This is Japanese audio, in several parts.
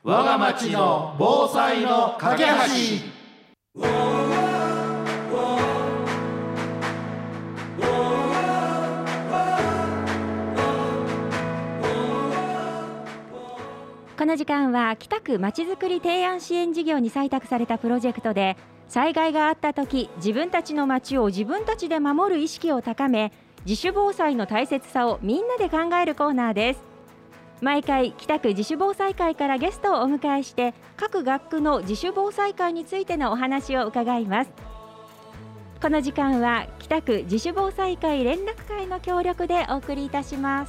我が町の防災の架け橋。 この時間は北区まちづくり提案支援事業に採択されたプロジェクトで、災害があった時、自分たちの町を自分たちで守る意識を高め、自主防災の大切さをみんなで考えるコーナーです。毎回北区自主防災会からゲストをお迎えして、各学区の自主防災会についてのお話を伺います。この時間は北区自主防災会連絡会の協力でお送りいたします。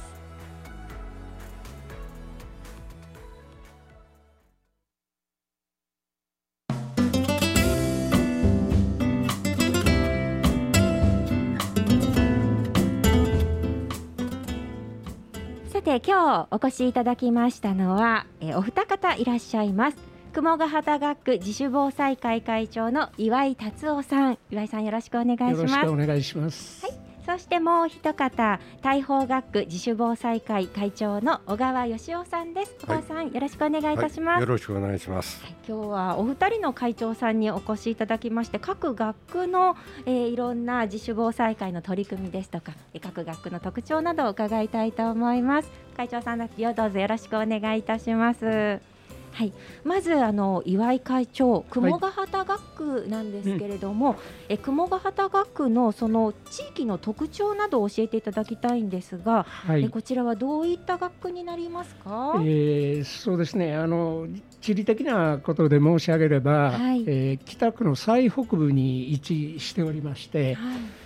今日お越しいただきましたのはお二方いらっしゃいます。雲ヶ畑学区自主防災会会長の岩井達夫さん。岩井さん、よろしくお願いします。 よろしくお願いします。 はい、そしてもう一方、大宝学区自主防災会会長の小川義雄さんです。小川さん、よろしくお願いいたします。 よろしくお願いします。 今日はお二人の会長さんにお越しいただきまして、各学区の、いろんな自主防災会の取り組みですとか、各学区の特徴などを伺いたいと思います。会長さん、どうぞよろしくお願いいたします。はい、まず岩井会長、雲ヶ畑学区なんですけれども、雲ヶ畑学区のその地域の特徴などを教えていただきたいんですが、こちらはどういった学区になりますか？ そうですね、地理的なことで申し上げれば、北区の最北部に位置しておりまして、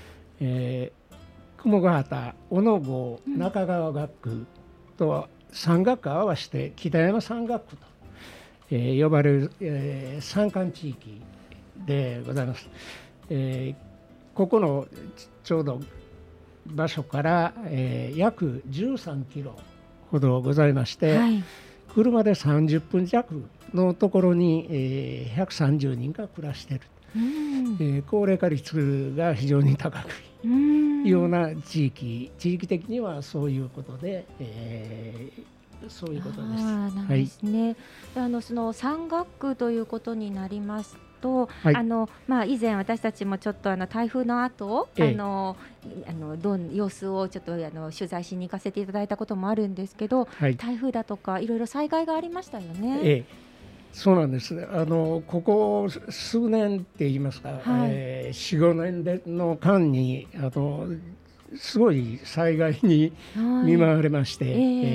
雲ヶ畑、小野郷、中川学区と3学区合わせて北山3学区と呼ばれる、山間地域でございます。ここのちょうど場所から、約13キロほどございまして、車で30分弱のところに、130人が暮らしている、高齢化率が非常に高くいような地域的にはそういうことで、そういうことです。 なんですね。その山岳区ということになりますと、以前私たちもちょっと台風の後、様子をちょっと取材しに行かせていただいたこともあるんですけど、台風だとかいろいろ災害がありましたよね。 そうなんですね。ここ数年って言いますか、4、5年での間にすごい災害に見舞われまして、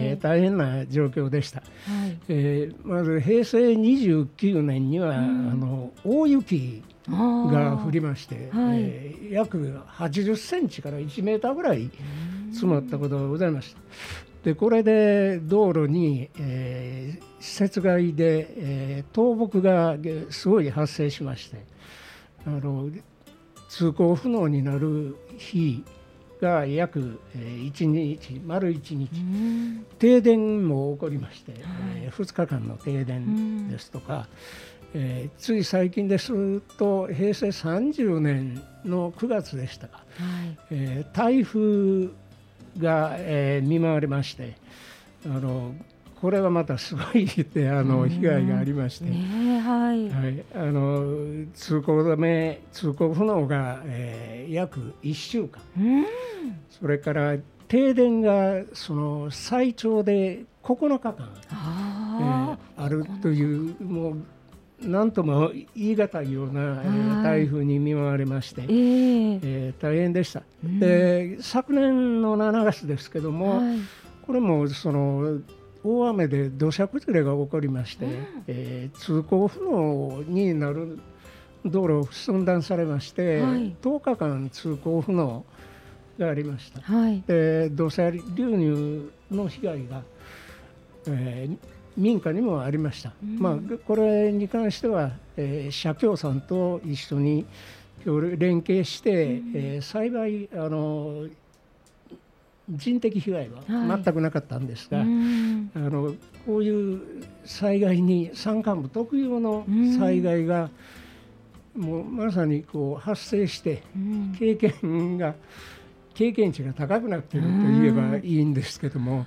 大変な状況でした。まず平成29年には、大雪が降りまして、約80センチから1メーターぐらい積もったことがございました。でこれで道路に、施設外で、倒木がすごい発生しまして、通行不能になる日が約丸1日、停電も起こりまして、2日間の停電ですとか、つい最近ですと平成30年の9月でしたが、台風が、見舞われまして、これはまたすごい被害がありまして、通行不能が、約1週間、それから停電が最長で9日間あるという、もう何とも言い難いような、台風に見舞われまして、大変でした。で昨年の7月ですけども、これも大雨で土砂崩れが起こりまして、通行不能になる道路を寸断されまして、10日間通行不能がありました。で土砂流入の被害が、民家にもありました。これに関しては、社協さんと一緒に連携して、幸い人的被害は全くなかったんですが、こういう災害に山間部特有の災害がもうまさに発生して、経験値が高くなっていると言えばいいんですけども、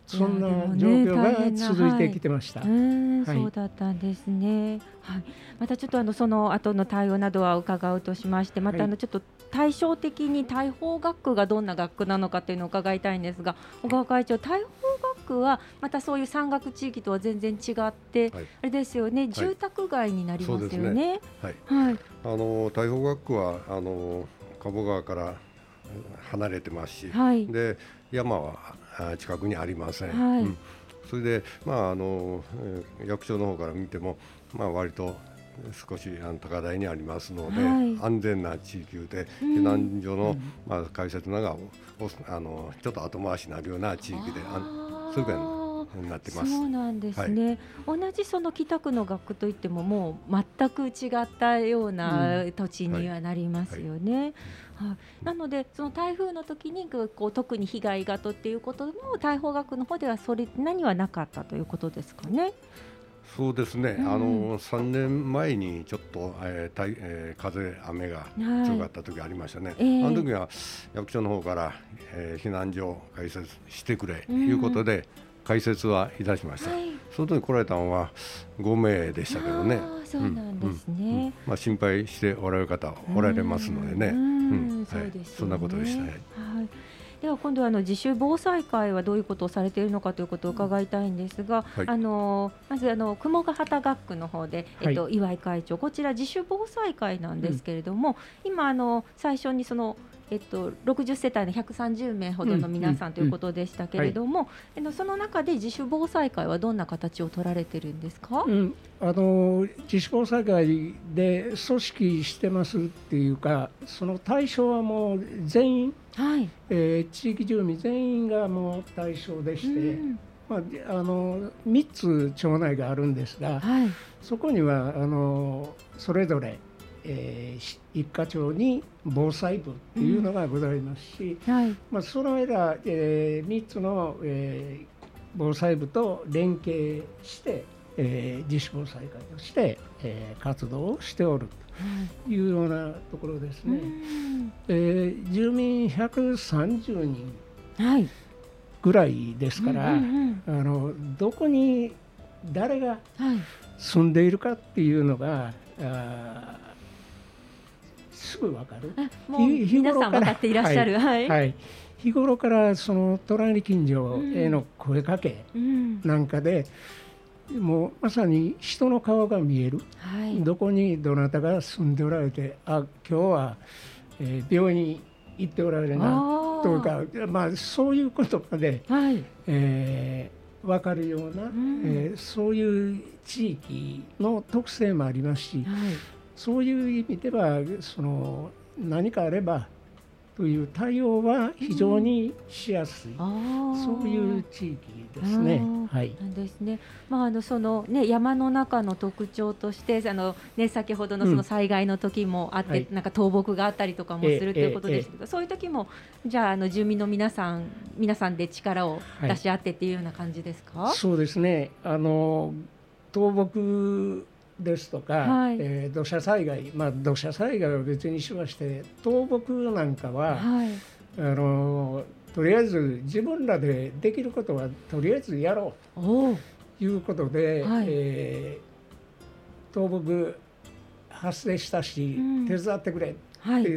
そんな状況が続いてきてました。 そうだったんですね。はい、またちょっとその後の対応などは伺うとしまして、またちょっと対照的に大法学区がどんな学区なのかというのを伺いたいんですが、小川会長、大法学区はまたそういう山岳地域とは全然違って、あれですよね、住宅街になりますよね。 大法学区は鴨川から離れてますし、で山は近くにありません。それで、役所の方から見ても、割と少し高台にありますので、安全な地域で避難所の、開設ながちょっと後回しになるような地域でそういうふうになってます。 そうなんですね。同じその北区の学区といってももう全く違ったような土地にはなりますよね。なのでその台風の時に特に被害がとっていうことも大法学区の方ではそれ何はなかったということですかね。 そうですね、3年前にちょっと、風雨が強かった時ありましたね。あの時は役所の方から、避難所を開設してくれということで開設はいたしました。その時に来られたのは5名でしたけどね。 そうなんですね。 心配しておられる方おられますのでね。そんなことでしたね。 では今度は自主防災会はどういうことをされているのかということを伺いたいんですが、まず雲ヶ畑学区の方で、岩井会長、こちら自主防災会なんですけれども、今最初にその60世帯の130名ほどの皆さんということでしたけれども、その中で自主防災会はどんな形を取られてるんですか？ 自主防災会で組織してますっていうか、その対象はもう全員、地域住民全員がもう対象でして、3つ町内があるんですが、そこにはそれぞれ一課長に防災部っていうのがございますし、その間、3つの、防災部と連携して、自主防災会として、活動をしておるというようなところですね。住民130人ぐらいですから、どこに誰が住んでいるかっていうのがすぐ分かる。 皆さん分かっていらっしゃる。 日頃からその隣近所への声かけなんかで、もうまさに人の顔が見える。どこにどなたが住んでおられて、今日は、病院に行っておられるなとか、そういうことまで、分かるような、そういう地域の特性もありますし、そういう意味ではその何かあればという対応は非常にしやすい、そういう地域ですね。 なんですね。そのね、山の中の特徴として先ほどのその災害の時もあって、なんか倒木があったりとかもするということですけど、そういう時もじゃあ住民の皆さんで力を出し合ってっていうような感じですか？ そうですね。倒木ですとか、土砂災害、土砂災害は別にしまして、倒木なんかは、とりあえず自分らでできることはとりあえずやろうということで、倒木発生したし、手伝ってくれって言って、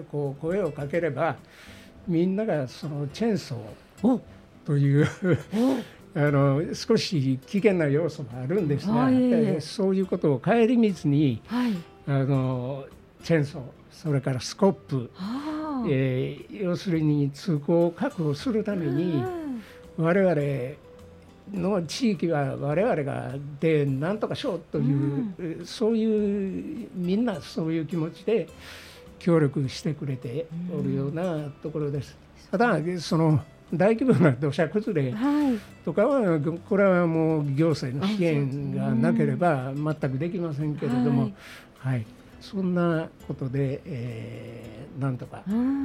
声をかければ、みんながそのチェーンソーという少し危険な要素もあるんですが、そういうことを顧みずに、チェーンソー、それからスコップ、要するに通行を確保するために、我々の地域は我々がで何とかしようという、そういうみんなそういう気持ちで協力してくれておるようなところです。ただその大規模な土砂崩れとかは、これはもう行政の支援がなければ全くできませんけれども、そんなことで、なんとか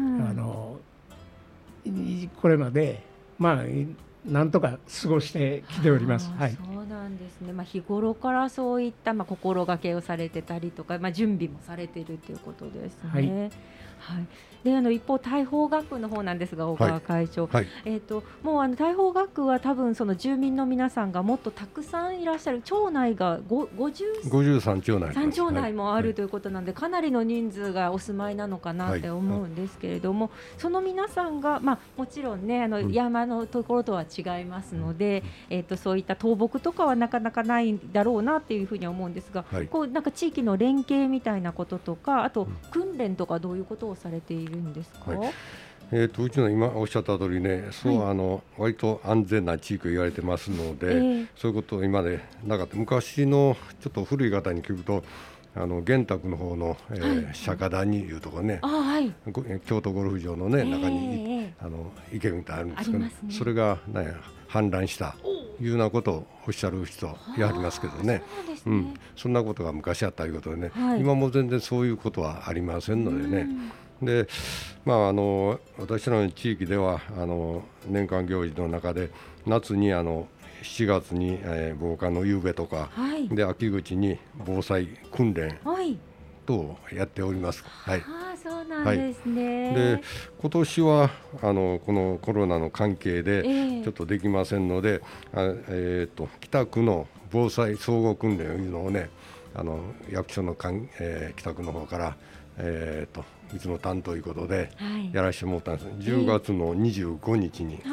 これまでなんとか過ごしてきております。 そうなんですね。日頃からそういった心がけをされてたりとか、準備もされているということですね。 で一方大宝学区の方なんですが、大川会長、もう大宝学区は多分その住民の皆さんがもっとたくさんいらっしゃる、町内が 53町内 3町内もあるということなんで、かなりの人数がお住まいなのかなって思うんですけれども、その皆さんが、もちろんね山のところとは違いますので、そういった倒木とかはなかなかないだろうなっていうふうに思うんですが、こうなんか地域の連携みたいなこととか、あと訓練とかどういうことをされているんですか？ うちの今おっしゃった通りね、割と安全な地域を言われてますので、そういうことを今までなかった。昔のちょっと古い方に聞くと、玄沢の方の、釈迦谷いうとこね、京都ゴルフ場の、ね、中に、池みたいなのあるんですけど、それが、氾濫したいうようなことをおっしゃる人やはりますけどね、そんなことが昔あったということでね、今も全然そういうことはありませんのでね。で私らの地域では年間行事の中で夏に7月に、防火の夕べとか、で秋口に防災訓練とやっております。 そうなんですね。 で今年はこのコロナの関係でちょっとできませんので、北区の防災総合訓練というのをね、役所の北区の方からいつも担当ということでやらせてもらったんです。10月の25日に、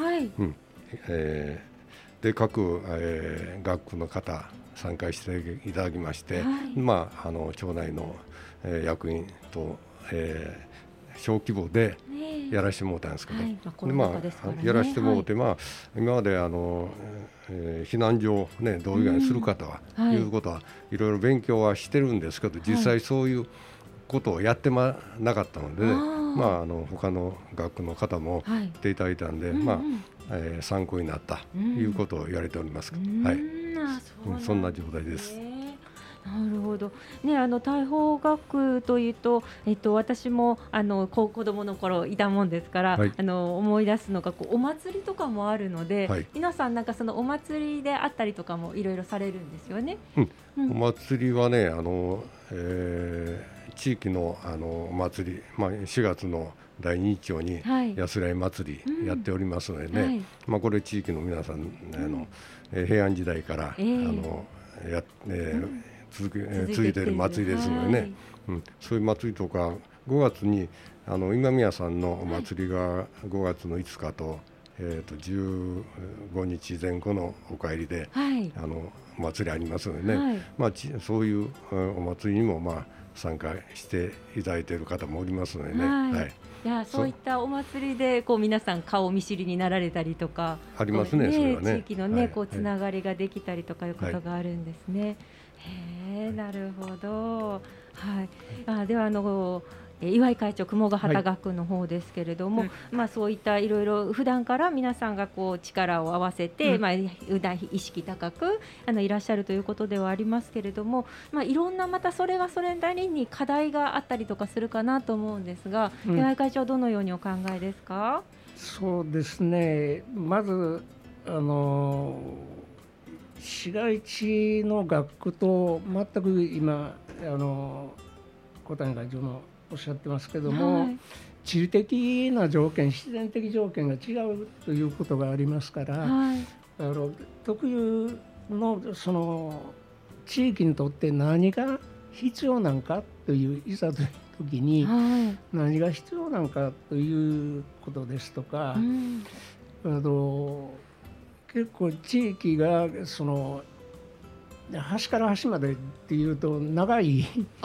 で各、学区の方参加していただきまして、町内の、役員と、小規模でやらせてもらったんですけど、やらせてもらって、今まで避難所を、どういうふうにするかということはいろいろ勉強はしてるんですけど、実際そういうことをやってなかったので、他の学区の方も来ていただいたんで、参考になったということを言われております。そんな状態です。 なるほど、大宝学というと、私も子供の頃いたもんですから、思い出すのがお祭りとかもあるので、皆さんなんかそのお祭りであったりとかもいろいろされるんですよね。 お祭りはね、地域のお祭り、4月の第2日曜にやすらい祭りやっておりますのでね、これ地域の皆さん平安時代から続いている祭りですのでね、そういう祭りとか5月に今宮さんのお祭りが5月の5日と、15日前後のお帰りで、お祭りありますのでね、そういうお祭りにも参加していただいている方もおりますのでね。 そういったお祭りで皆さん顔見知りになられたりとかありますね。それはね、 地域のね、つながりができたりとかいうことがあるんですね。なるほど。では岩井会長、雲ヶ畑学区の方ですけれども、そういったいろいろ普段から皆さんが力を合わせて、意識高くいらっしゃるということではありますけれども、いろんなまたそれはそれなりに課題があったりとかするかなと思うんですが、岩井会長どのようにお考えですか？ そうですね、まず市街地の学区と全く今小谷会長もおっしゃってますけども、地理的な条件、自然的条件が違うということがありますから、特有のその地域にとって何が必要なんかといういざという時に何が必要なんかということですとか、結構地域が端から端までっていうと長い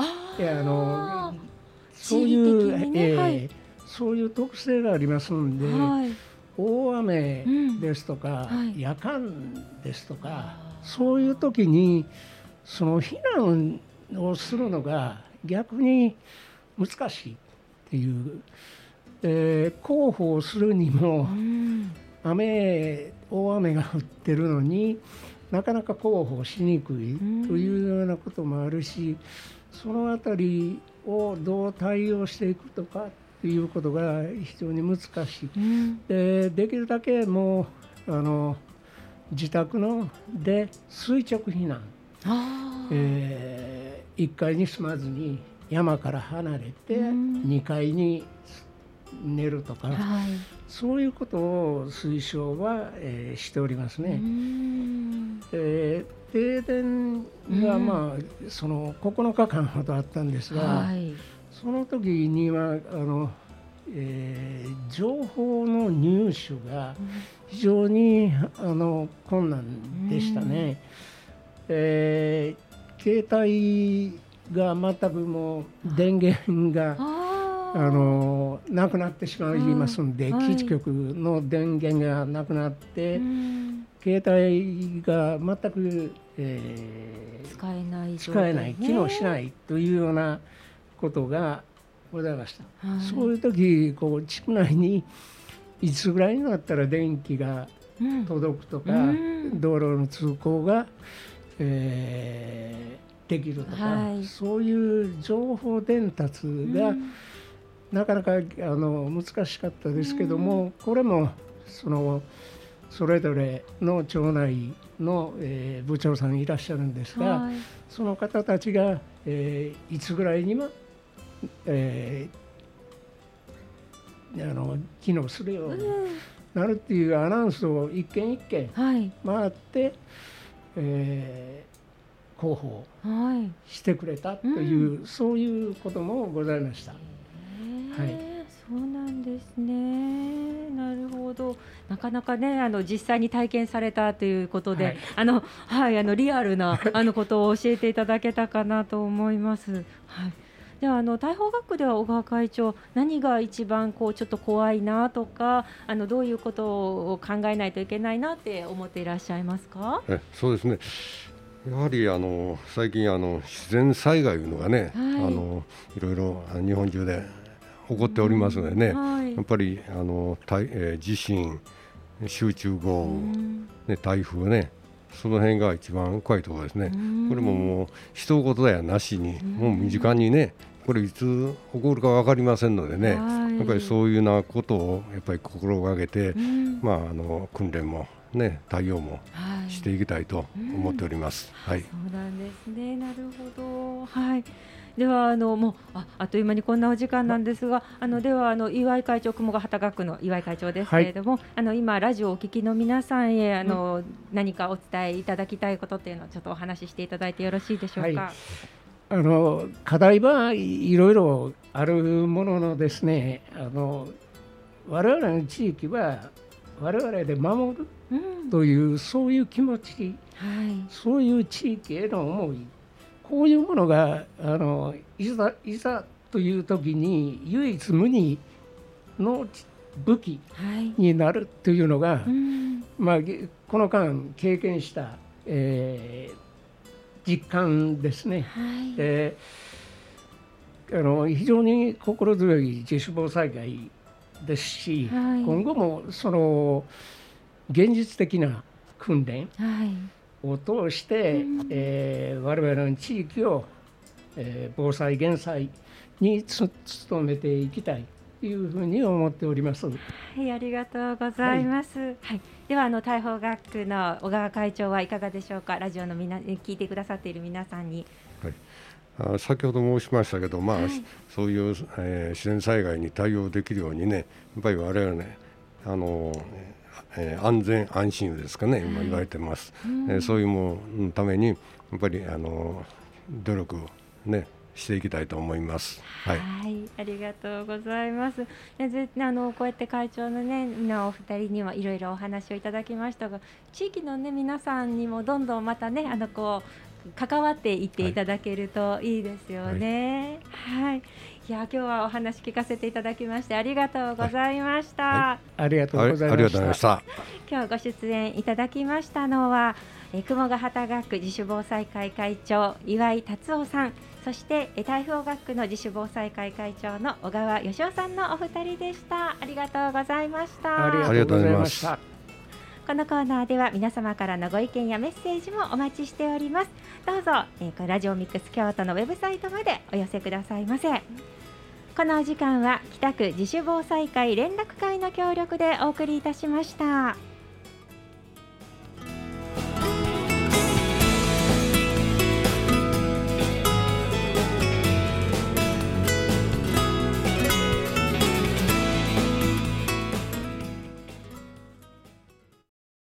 そういう特性がありますので、大雨ですとか、夜間ですとか、そういう時にその避難をするのが逆に難しいっていう、広報するにも大雨が降ってるのになかなか広報しにくいというようなこともあるし、そのあたりをどう対応していくとかっていうことが非常に難しい。できるだけもう自宅で垂直避難、1階に住まずに山から離れて2階に寝るとか、そういうことを推奨は、しておりますね。停電が、その9日間ほどあったんですが、その時には情報の入手が非常に困難でしたね。携帯が全くもう電源がなくなってしまいますので、基地局の電源がなくなって、携帯が全く、 使えない、 機能しないというようなことがございました。そういう時地区内にいつぐらいになったら電気が届くとか、道路の通行が、できるとか、そういう情報伝達がなかなか難しかったですけども、これもそれぞれの町内の、部長さんいらっしゃるんですが、その方たちが、いつぐらいには、機能するようになるっていうアナウンスを一軒一軒回って、広報してくれたという、そういうこともございました。 そうなんですね。なるほど。なかなかね、実際に体験されたということで、リアルなことを教えていただけたかなと思います。では大法学区では小川会長、何が一番ちょっと怖いなとか、どういうことを考えないといけないなって思っていらっしゃいますか？ そうですね。やはり最近自然災害いうのがね、いろいろ日本中で起こっておりますのでね、やっぱり地震、集中豪雨、台風ね、その辺が一番怖いところですね。これももう一言やなしに、もう身近にね、これいつ起こるか分かりませんのでね、やっぱりそういうようなことをやっぱり心がけて、訓練もね、対応もしていきたいと思っております。 そうなんですね。なるほど。ではもうあっという間にこんなお時間なんですが、では岩井会長、雲ヶ畑学区の岩井会長ですけれども、今ラジオをお聞きの皆さんへ何かお伝えいただきたいことっていうのをちょっとお話ししていただいてよろしいでしょうか？ 課題はいろいろあるもののですね、我々の地域は我々で守るという、そういう気持ち、そういう地域への思い、こういうものがいざという時に唯一無二の武器になるというのが、この間経験した、実感ですね。非常に心強い自主防災会ですし、今後も現実的な訓練を通して、我々の地域を、防災減災に努めていきたいというふうに思っております。 ありがとうございます。では大法学区の小川会長はいかがでしょうか？ラジオの聞いてくださっている皆さんに。 先ほど申しましたけど、そういう、自然災害に対応できるようにね、やっぱり我々ね、安全安心ですかね、今言われてます。そういうもののためにやっぱり努力をねしていきたいと思います。 ありがとうございます。こうやって会長のねお二人にはいろいろお話をいただきましたが、地域のね皆さんにもどんどんまたね関わっていっていただけるといいですよね。今日はお話聞かせていただきましてありがとうございました。 ありがとうございました。 今日ご出演いただきましたのは雲ヶ畑学区自主防災会会長岩井達夫さん、そして大法学区の自主防災会会長の小川義夫さんのお二人でした。ありがとうございました。 ありがとうございました。 このコーナーでは皆様からのご意見やメッセージもお待ちしております。どうぞ、ラジオミックス京都のウェブサイトまでお寄せくださいませ。このお時間は北区自主防災会連絡会の協力でお送りいたしました。